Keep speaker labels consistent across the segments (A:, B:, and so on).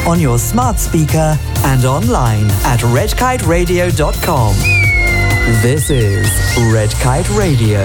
A: on your smart speaker and online at redkiteradio.com. This is Red Kite Radio.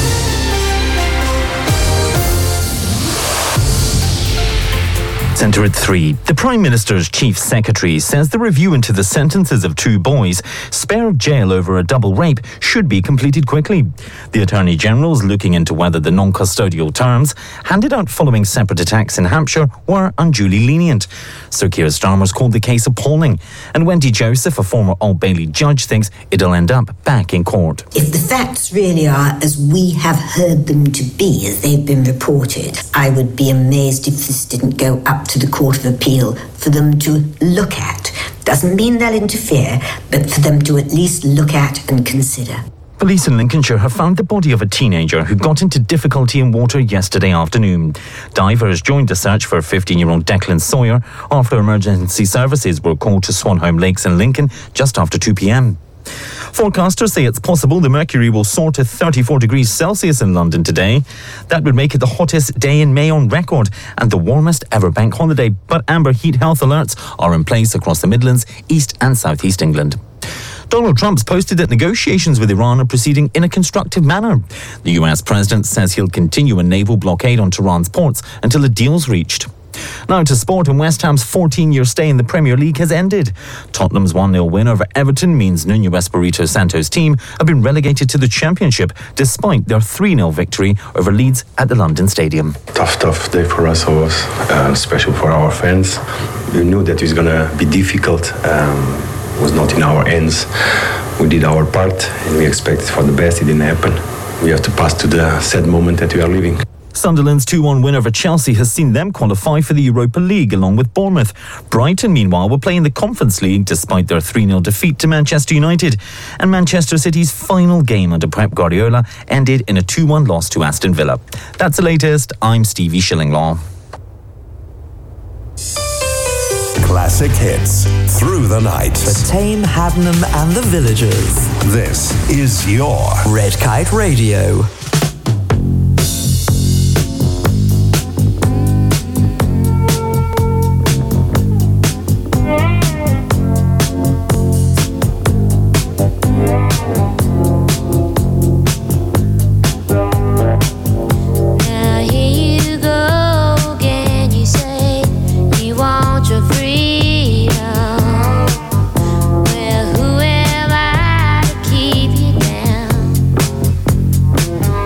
B: Centre at 3. The Prime Minister's Chief Secretary says the review into the sentences of 2 boys spared jail over a double rape should be completed quickly. The Attorney General is looking into whether the non-custodial terms handed out following separate attacks in Hampshire were unduly lenient. Sir Keir Starmer's called the case appalling, and Wendy Joseph, a former Old Bailey judge, thinks it'll end up back in court.
C: If the facts really are as we have heard them to be, as they've been reported, I would be amazed if this didn't go up to the Court of Appeal for them to look at. Doesn't mean they'll interfere, but for them to at least look at and consider.
B: Police in Lincolnshire have found the body of a teenager who got into difficulty in water yesterday afternoon. Divers joined the search for 15-year-old Declan Sawyer after emergency services were called to Swanholme Lakes in Lincoln just after 2 p.m. Forecasters say it's possible the mercury will soar to 34 degrees Celsius in London today. That would make it the hottest day in May on record and the warmest ever bank holiday. But amber heat health alerts are in place across the Midlands, East and South East England. Donald Trump's posted that negotiations with Iran are proceeding in a constructive manner. The US president says he'll continue a naval blockade on Tehran's ports until a deal's reached. Now to sport, and West Ham's 14-year stay in the Premier League has ended. Tottenham's 1-0 win over Everton means Nuno Espirito Santo's team have been relegated to the Championship despite their 3-0 victory over Leeds at the London Stadium.
D: Tough day for us always, especially for our fans. We knew that it was going to be difficult. It was not in our hands. We did our part and we expected for the best. It didn't happen. We have to pass to the sad moment that we are living.
B: Sunderland's 2-1 win over Chelsea has seen them qualify for the Europa League along with Bournemouth. Brighton, meanwhile, were playing the Conference League despite their 3-0 defeat to Manchester United. And Manchester City's final game under Pep Guardiola ended in a 2-1 loss to Aston Villa. That's the latest. I'm Stevie Shillinglaw.
E: Classic hits through the night.
A: For Tame, Haddenham and the Villagers.
E: This is your
A: Red Kite Radio.
F: Well, who am I to keep you down?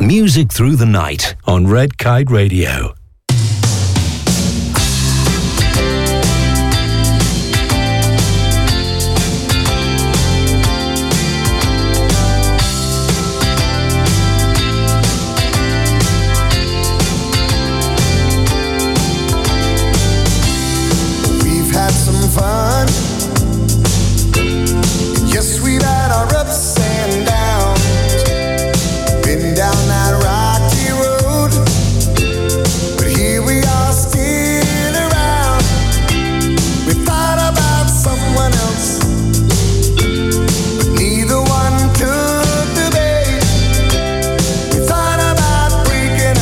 E: Music through the night on Red Kite Radio.
F: Fun. Yes, we've had our ups and downs, been down that rocky road, but here we are still around. We thought about someone else, but neither one took the bait. We thought about breaking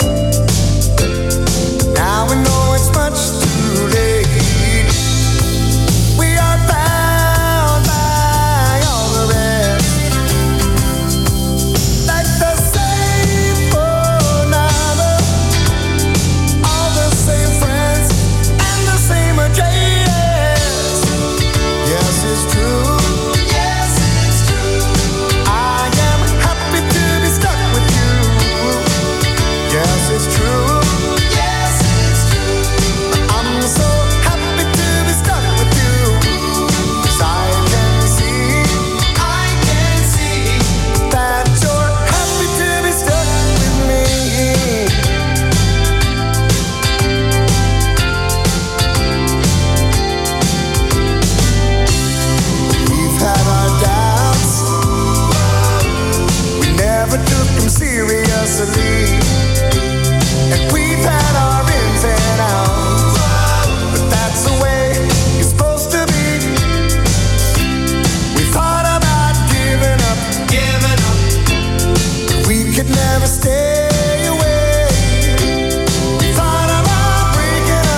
F: up, now we know it's much too late. And we've had our ins and outs, but that's the way it's supposed to be. We thought about giving up, we could never stay away. We thought about breaking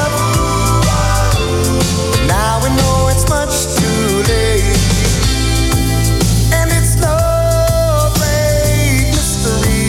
F: up, but now we know it's much too late. And it's no great mystery.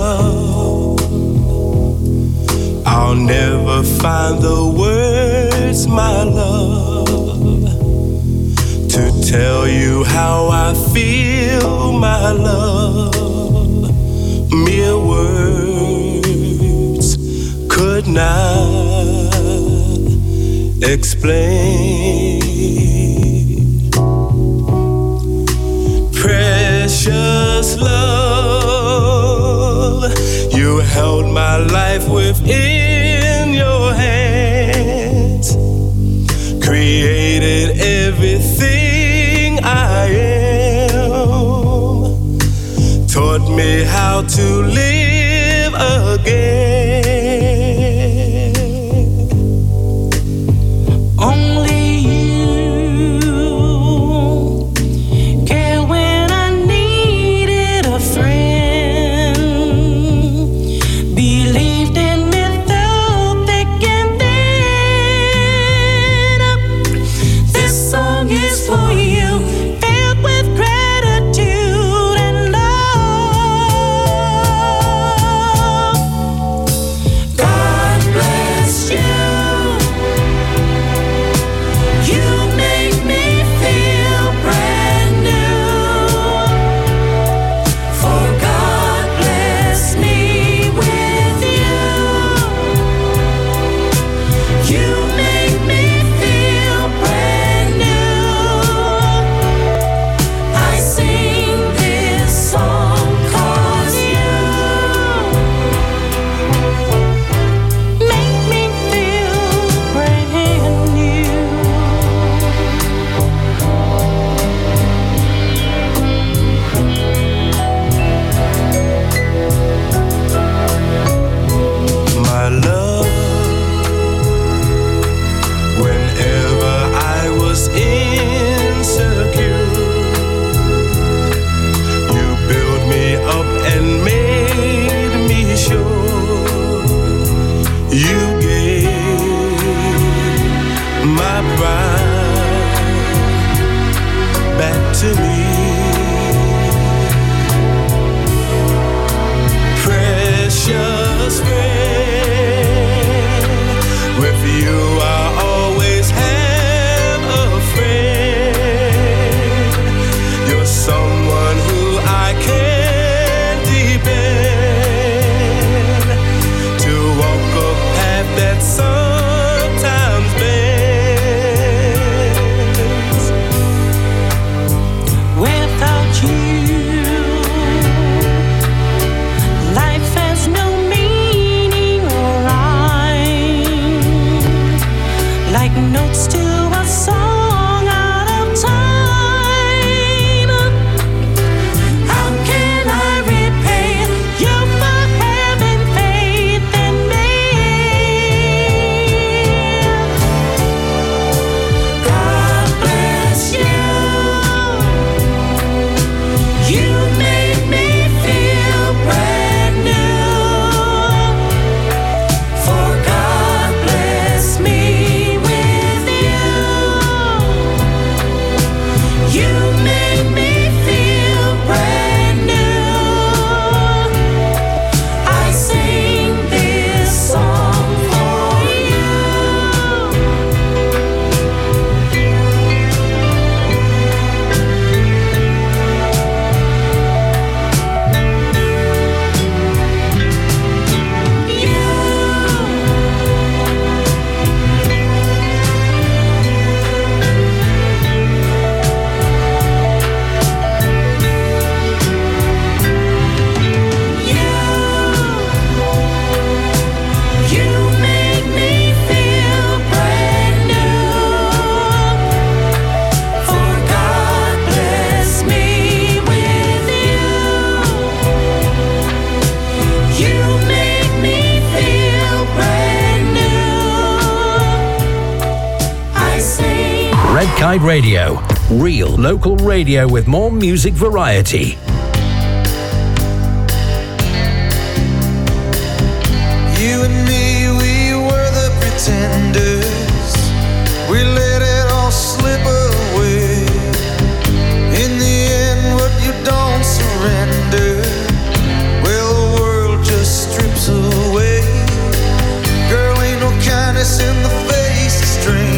G: I'll never find the words words, my love, to tell you how I feel, my love. Mere words could not explain. Precious love, you held my life within your hands, created everything I am, taught me how to live again.
E: Red Kite Radio. Real local radio with more music variety.
F: You and me, we were the pretenders. We let it all slip away. In the end, what you don't surrender, well, the world just strips away. Girl, ain't no kindness in the face of strangers.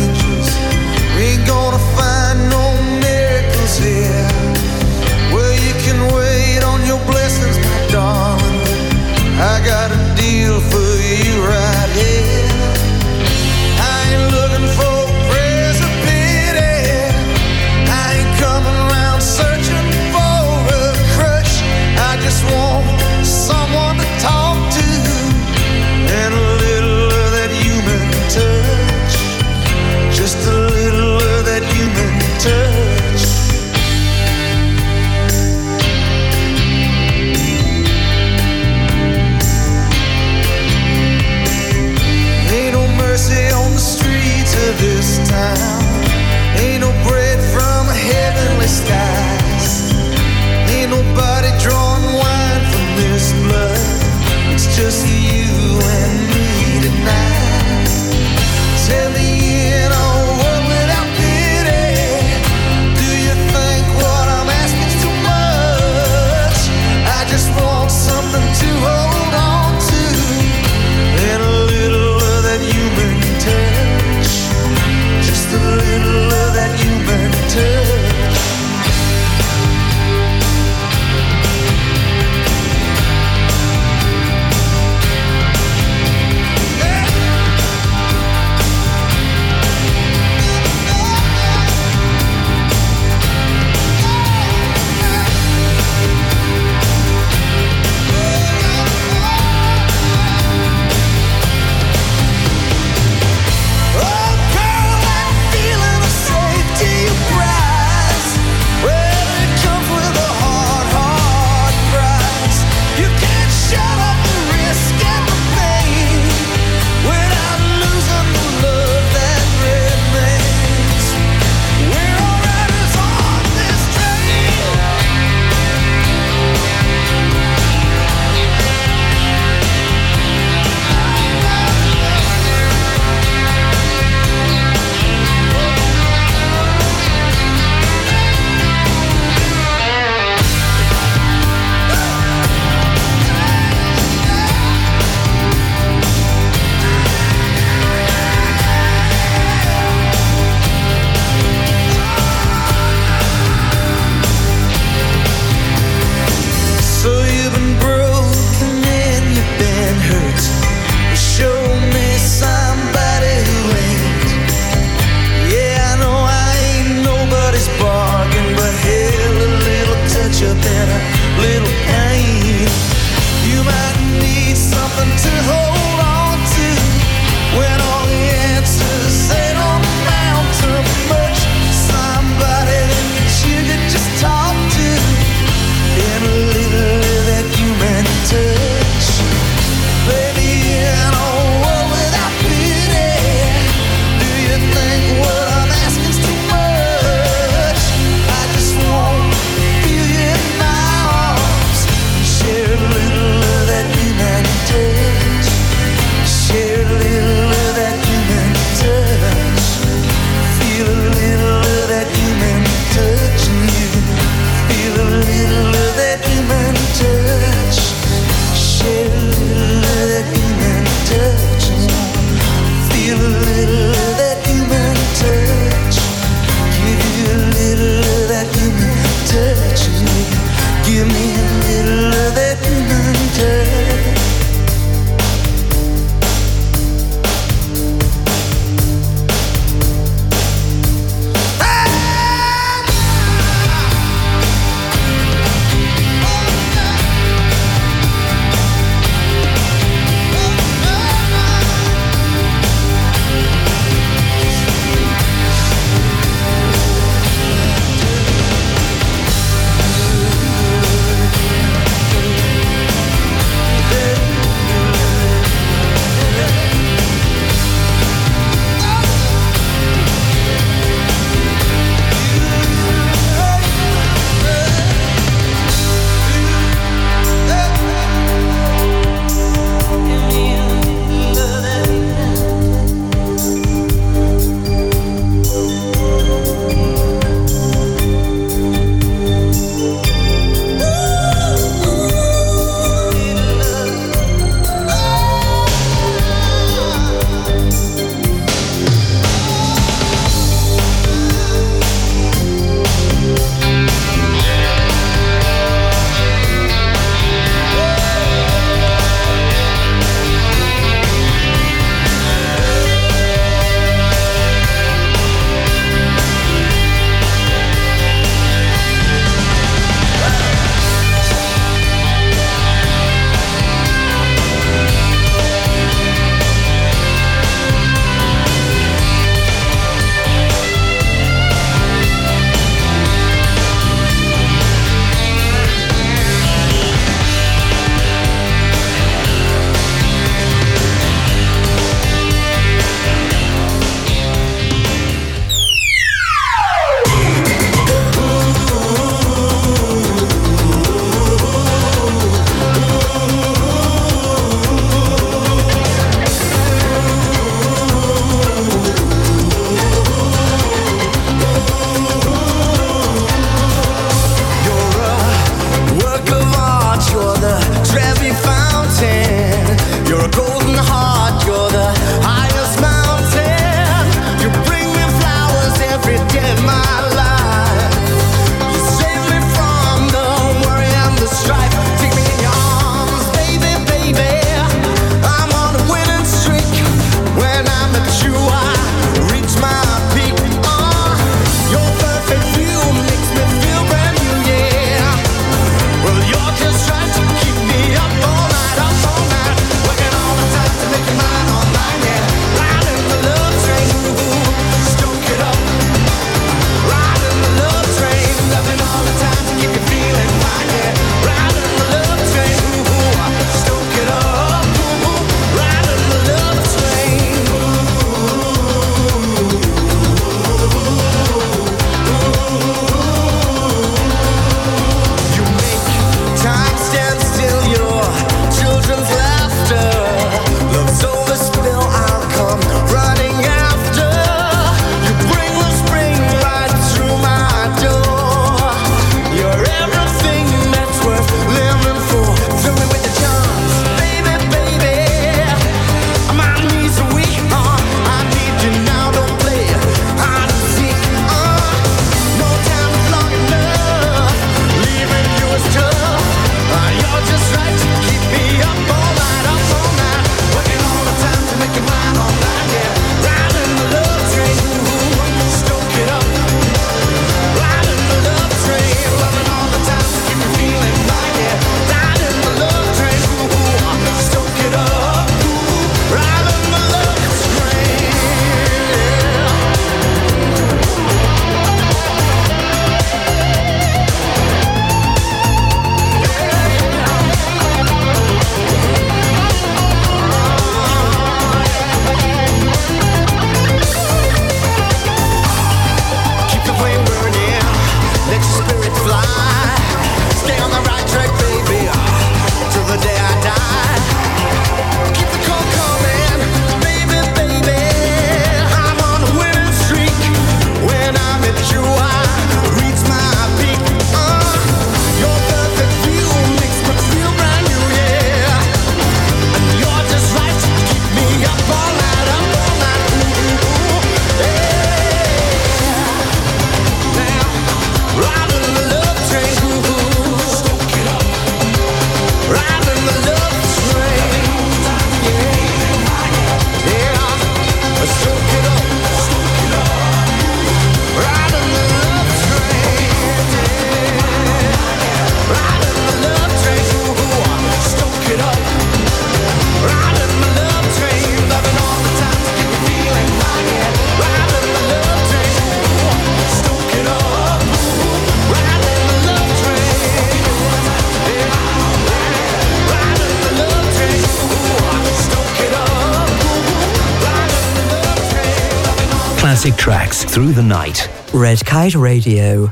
E: classic tracks through the night.
A: Red Kite Radio.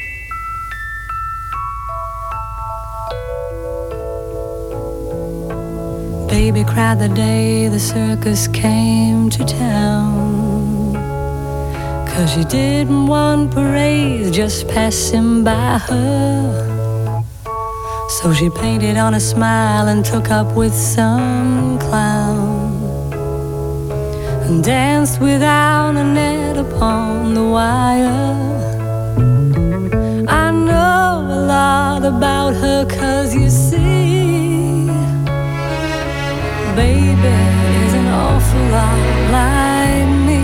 H: Baby cried the day the circus came to town, 'cause she didn't want parades just passing by her. So she painted on a smile and took up with some clown, and danced without a net upon the wire. I know a lot about her, 'cause you see, baby is an awful lot like me.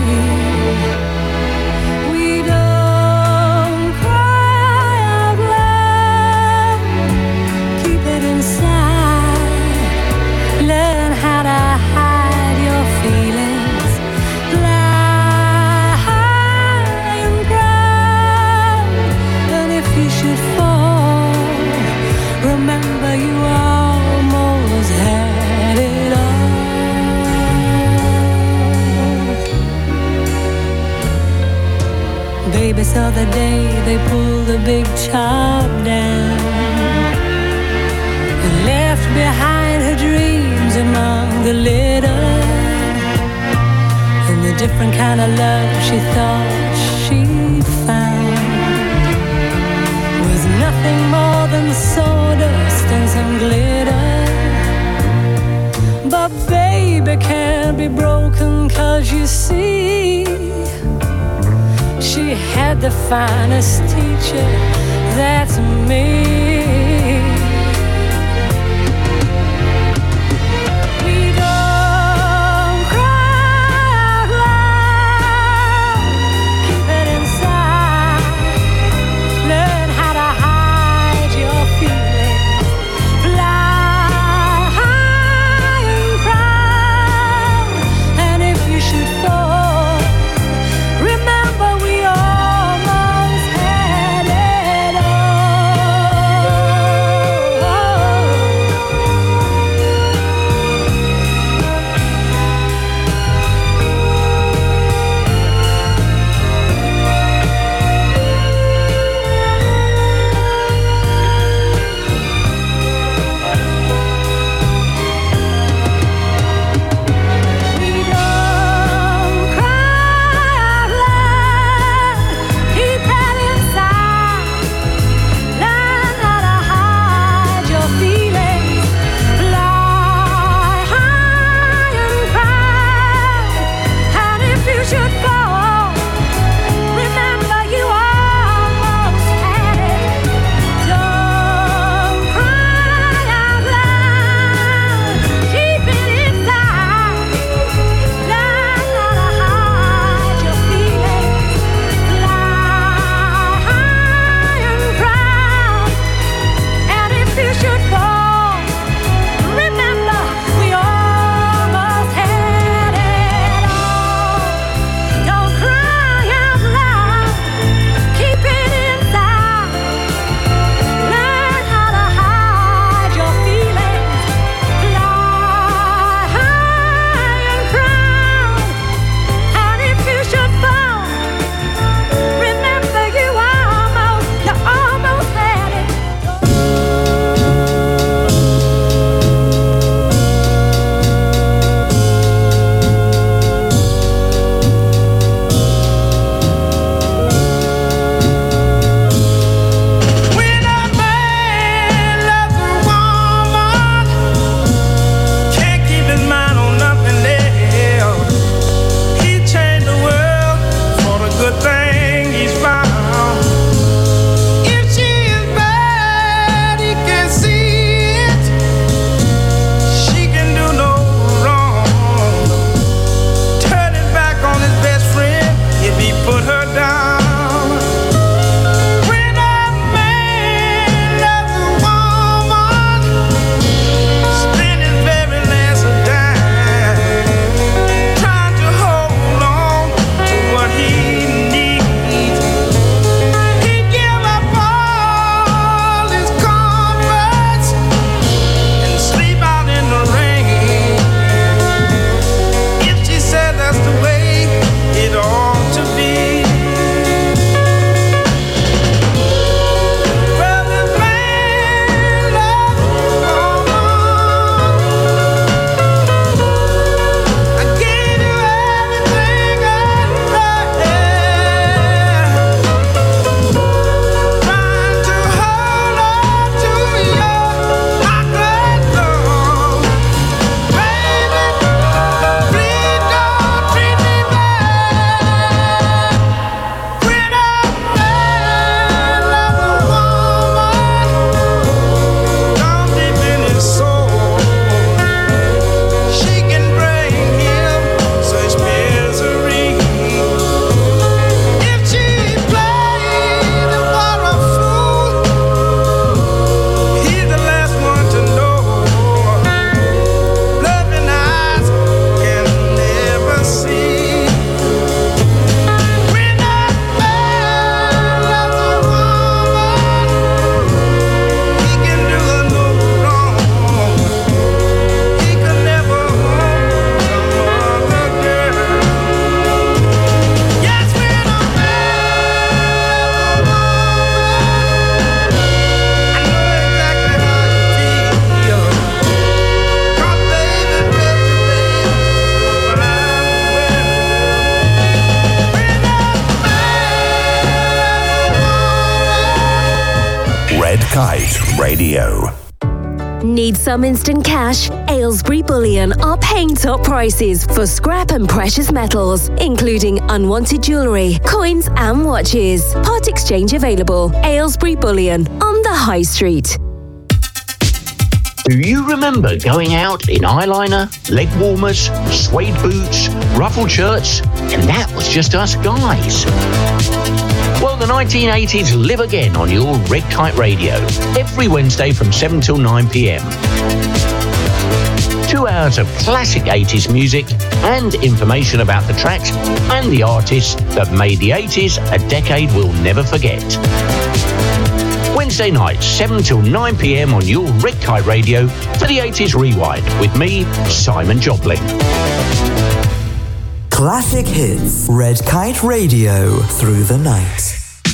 H: We don't cry out loud, keep it inside, learn how to hide your feelings, fly high and proud, and if you should fall, remember you almost had it all. Baby saw the day they pulled the big top down and left behind her dreams among the litter, and the different kind of love she thought she'd found was nothing more than sawdust and some glitter. But baby can't be broken, 'cause you see, she had the finest teacher, that's me. We don't cry out loud, keep it inside, learn how to hide your feelings, fly high and proud, and if you should fall, remember we almost had it We don't
E: Kite Radio.
I: Need some instant cash? Aylesbury Bullion are paying top prices for scrap and precious metals, including unwanted jewellery, coins and watches. Part exchange available. Aylesbury Bullion on the High Street.
J: Do you remember going out in eyeliner, leg warmers, suede boots, ruffled shirts, and that was just us guys? Well, the 1980s live again on your Red Kite Radio, every Wednesday from 7 till 9 p.m. 2 hours of classic 80s music and information about the tracks and the artists that made the 80s a decade we'll never forget. Wednesday nights, 7 till 9 p.m. on your Red Kite Radio for the 80s Rewind with me, Simon Joplin.
A: Classic hits, Red Kite Radio, through the night.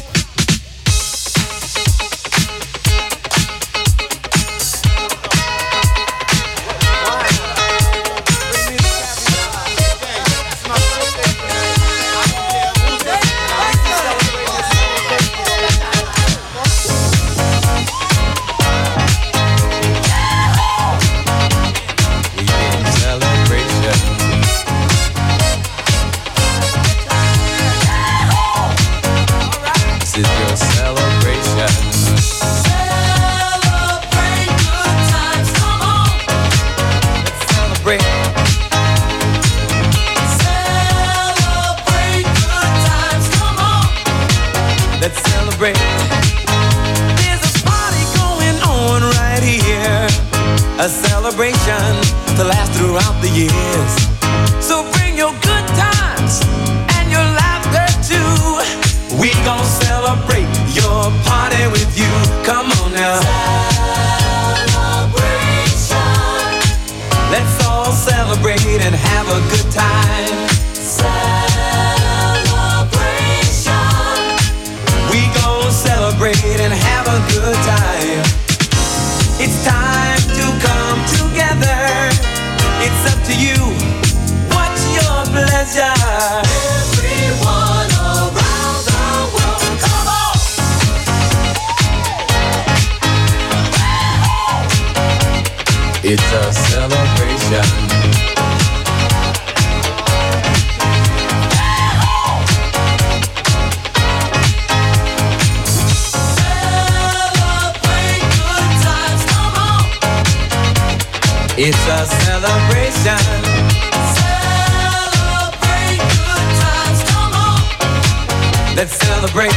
K: A celebration to last throughout the years. So bring your good times and your laughter too. We gon' celebrate your party with you. Come on now. Celebration. Let's all celebrate and have a good time. Celebration. We gon' celebrate and have a good time. It's time to come together. It's up to you. What's your pleasure? Everyone around the world, come on! It's a celebration. It's a celebration. Celebrate good times, come on. Let's celebrate.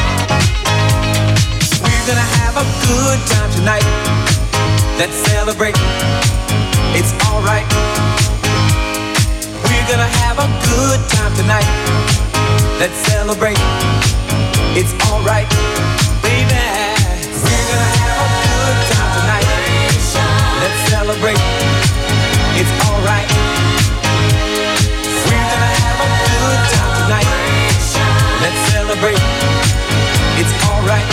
K: We're gonna have a good time tonight. Let's celebrate. It's alright. We're gonna have a good time tonight. Let's celebrate. It's alright, baby. We're gonna have a good time tonight. Let's celebrate. It's alright. We're gonna have a good time tonight. Let's celebrate. It's alright.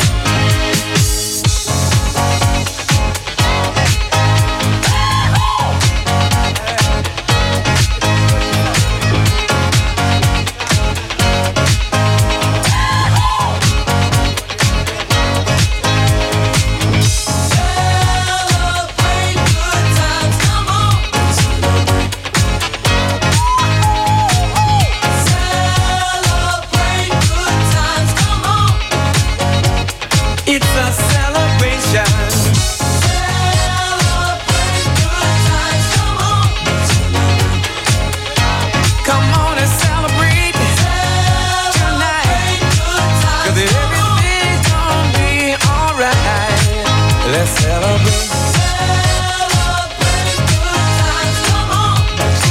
K: Let's celebrate. Celebrate good times, come on.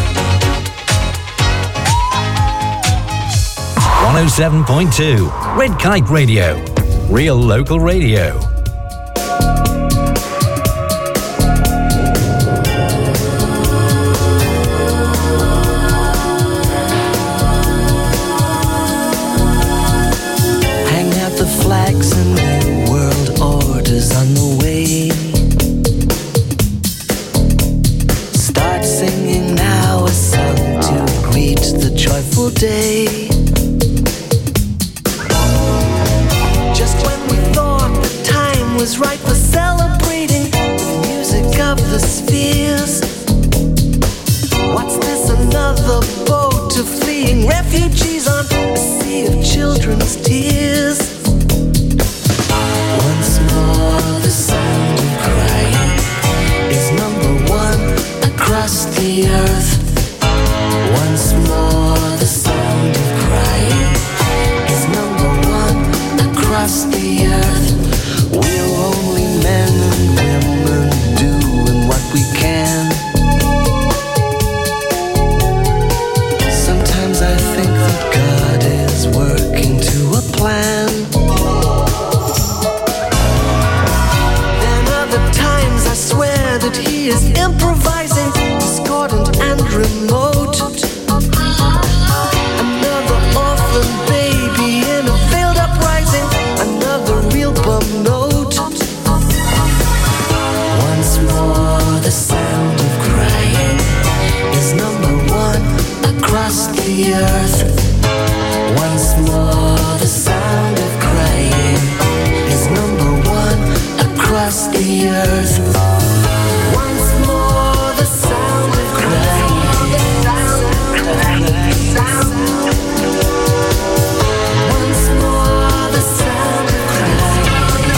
E: 107.2 Red Kite Radio. Real local radio.
L: Hang out the flags and new world orders on the way. Start singing now a song to greet the joyful day. Just when we thought the time was right for celebrating the music of the spheres. What's this, another boat to fleeing refugees on a sea of children's tears? Once more the sound of crying is number one across the earth. Once more the sound of crying is number one across the earth. We're only men and women doing what we can. Sometimes I think that God is working to a plan. Then other times I swear that he is improvising, discordant and remote. Another orphan baby in a failed uprising, another real bum note. Once more the sound of crying is number one across the earth. Once more the sound of crying is number one across the earth. Once more the sound of crying. Once more the sound of crying.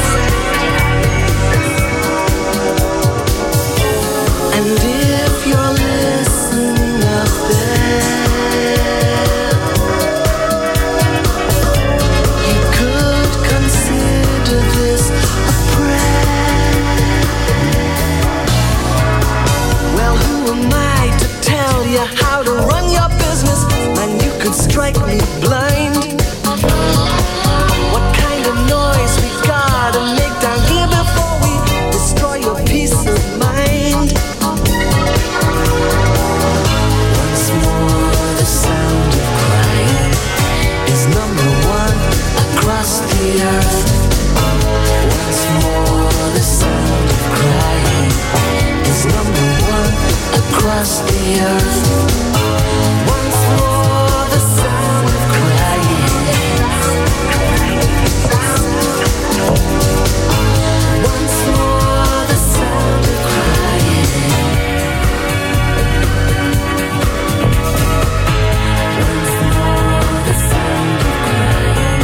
L: And if you're listening up there, you could consider this a prayer. Well, who am I to tell you how to run your business? Man, you could strike me blind. What kind of noise we gotta make down here before we destroy your peace of mind? Once more the sound of crying is number one across the earth. Once more the sound of crying is number one across the earth. Once more the sound of crying. Once more the sound of crying. Once more the sound of crying.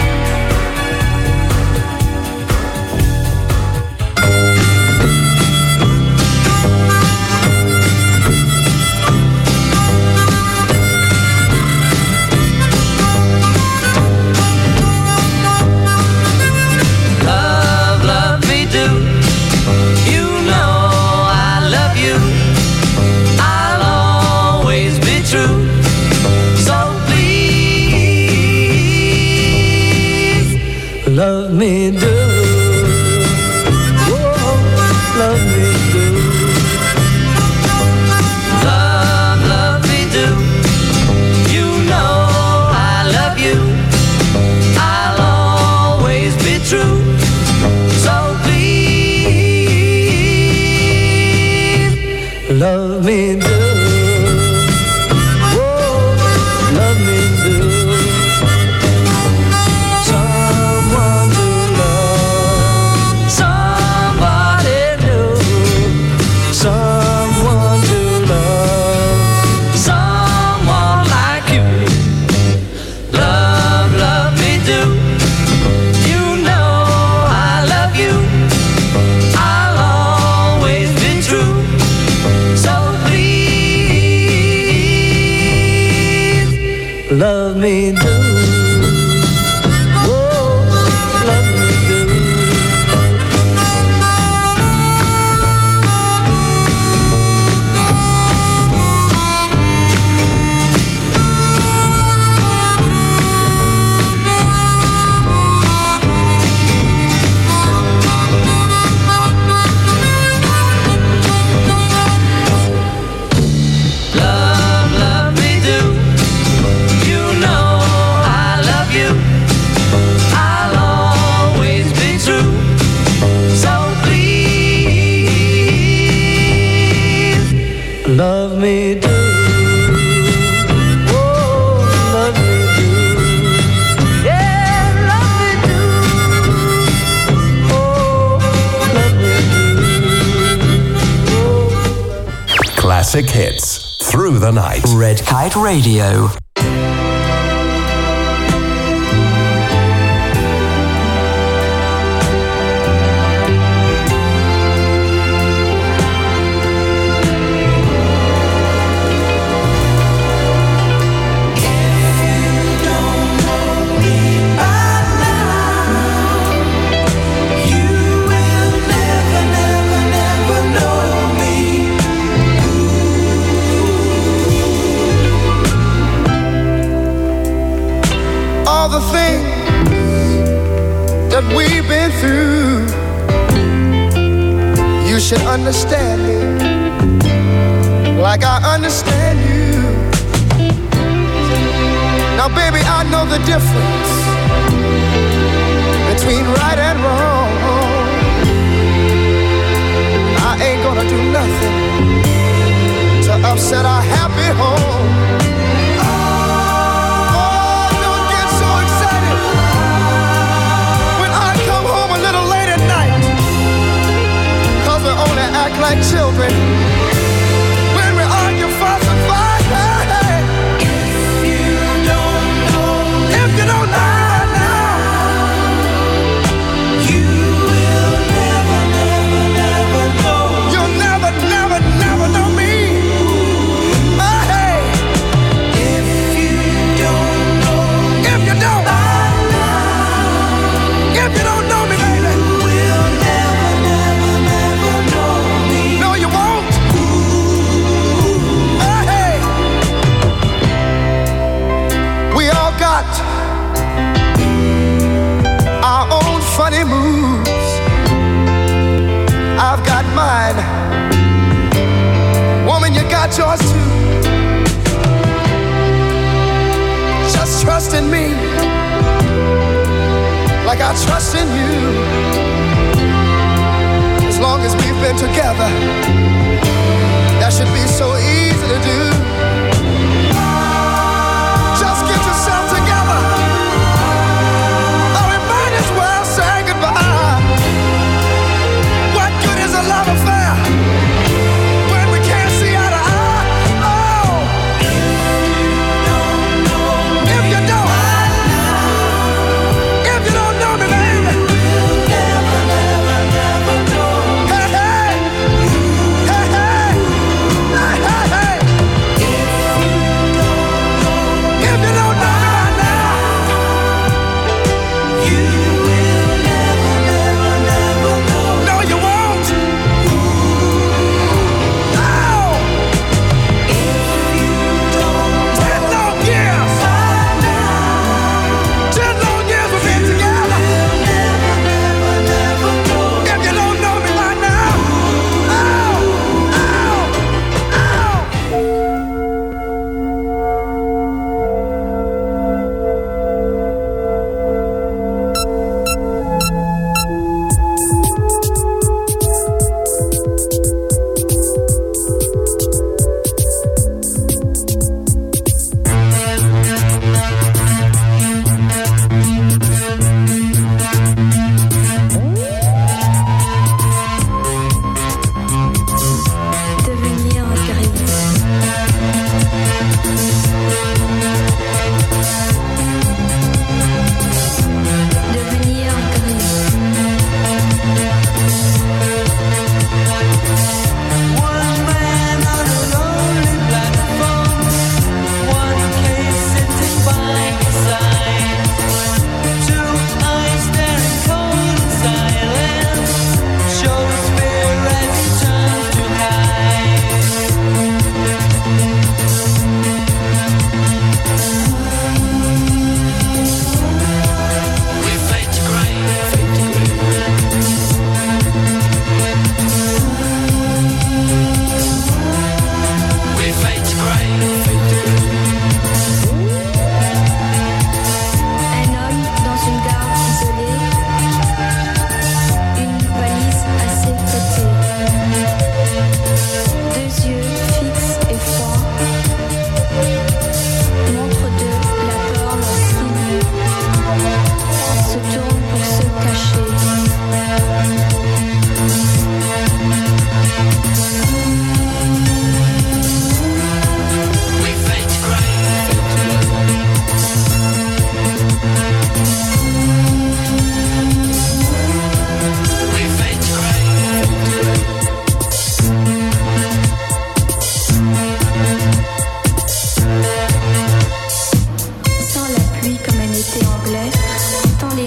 K: Love, love me do. You know I love you. I'll always be true. So please, love me do. Oh, love me do. Love, love me do. You know I love you. I'll always be true. So please, love me do. Oh, love me do. Someone to love, somebody new. Someone to love, someone like you. Love, love me do. You know I love you. I'll always be true. So please, love me do. Oh, love me do. Love, love me do. You know I
M: classic hits through the night.
A: Red Kite Radio.
F: The things that we've been through, you should understand me like I understand you. Now baby, I know the difference between right and wrong. I ain't gonna do nothing to upset our happy home. Only act like children when we argue, fuss and fight. Hey, if you don't know now, you will never know. You'll never know me. Hey, if you don't know, if you don't know me, baby. Our own funny moves. I've got mine. Woman, you got yours too. Just trust in me like I trust in you. As long as we've been together, that should be so easy to do. Just get yourself together, or we might as well say goodbye. What good is a love affair when we can't see eye to eye? Oh, if you don't know me, baby, you'll never know. Hey, hey, hey, hey, hey, hey, hey.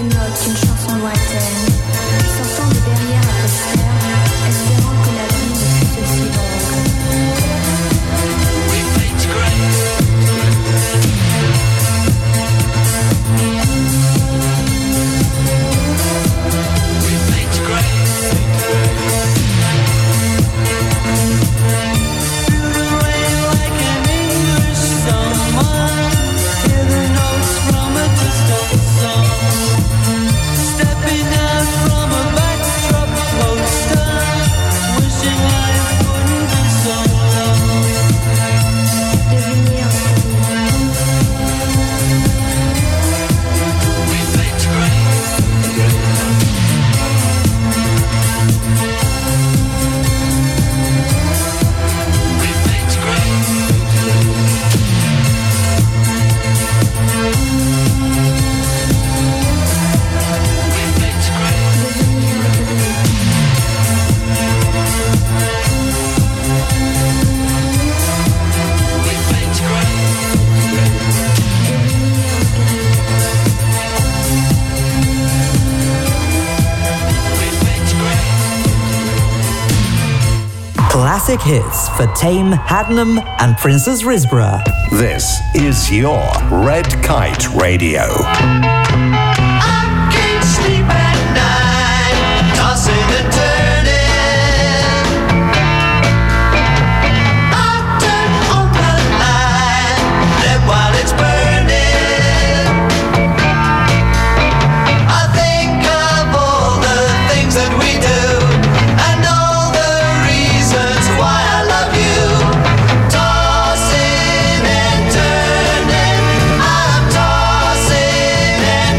N: les notes d'une chanson lointaine, sortant de derrière un poster, espérant que la vie ne fût aussi longue.
A: Classic hits for Tame, Hadnam and Princess Risborough.
M: This is your Red Kite Radio.
K: I can't sleep at night, tossing and turning. I turn on the light, live while it's burning. I think of all the things that we do, and all the reasons why I love you. Tossing and turning, I'm tossing and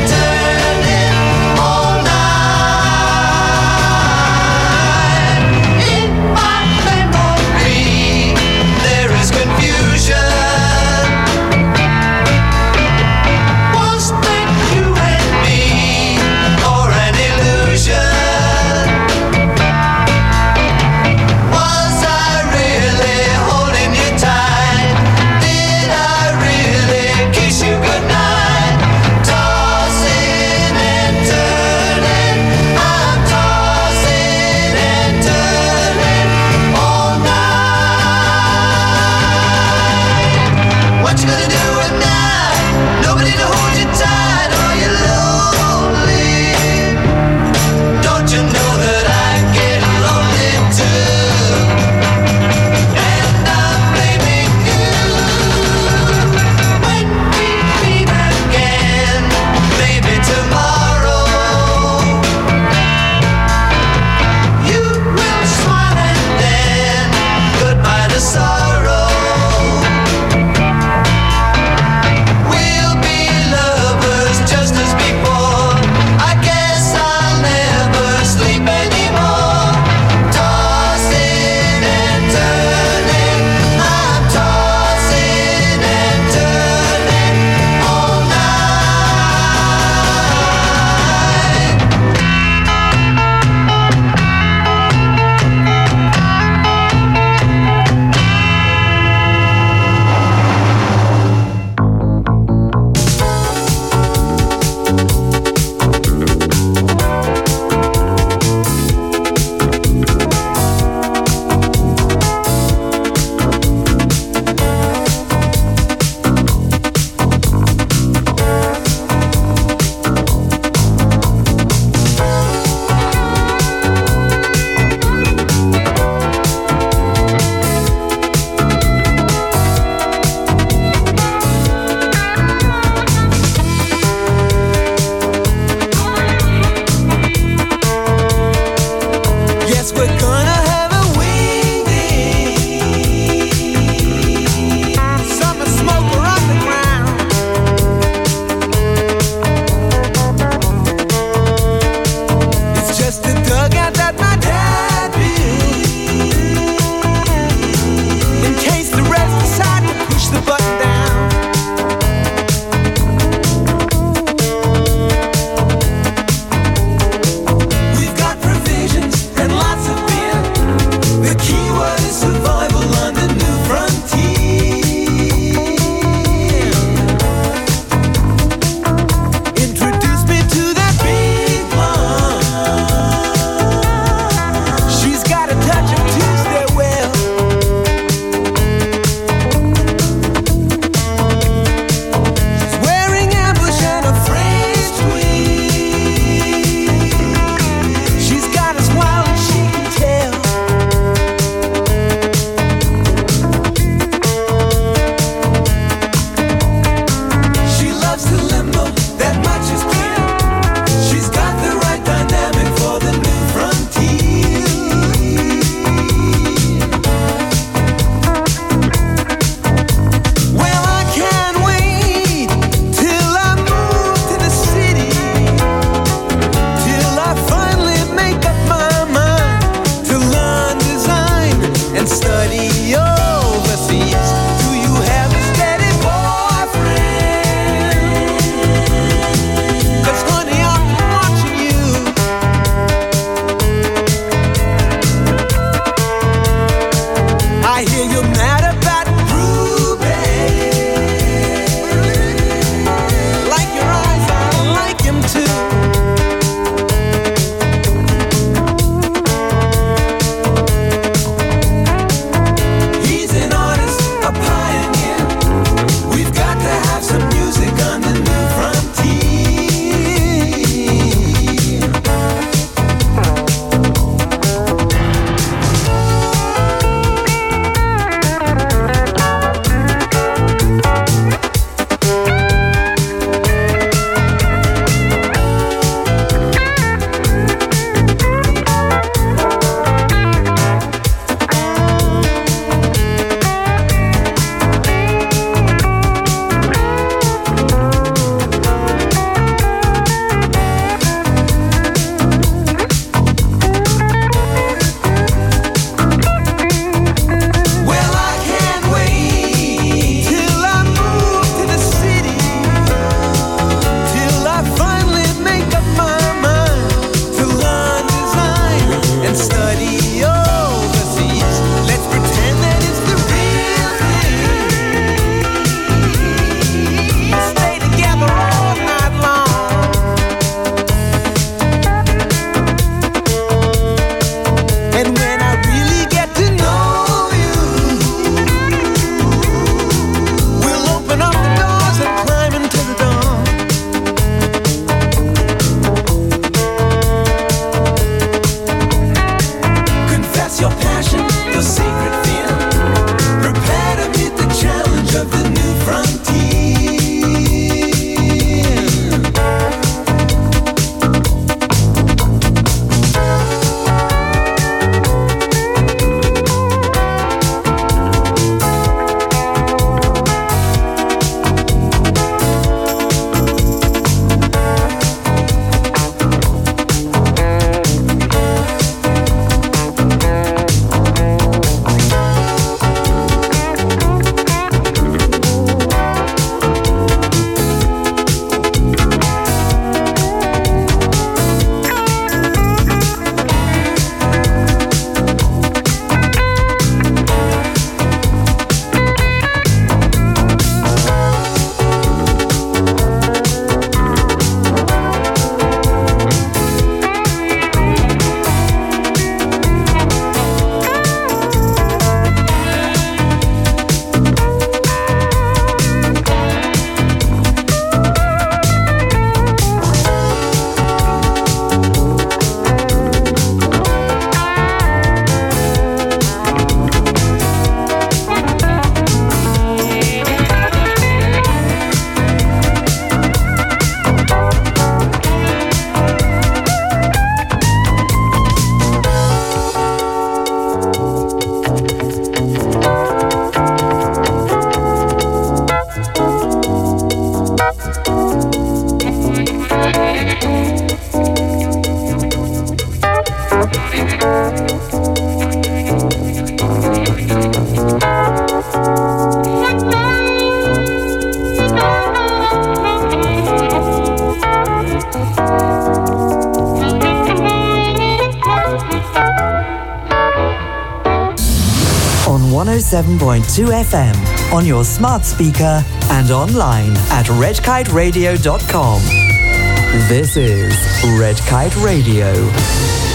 A: 107.2 FM on your smart speaker and online at redkiteradio.com. This is Red Kite Radio.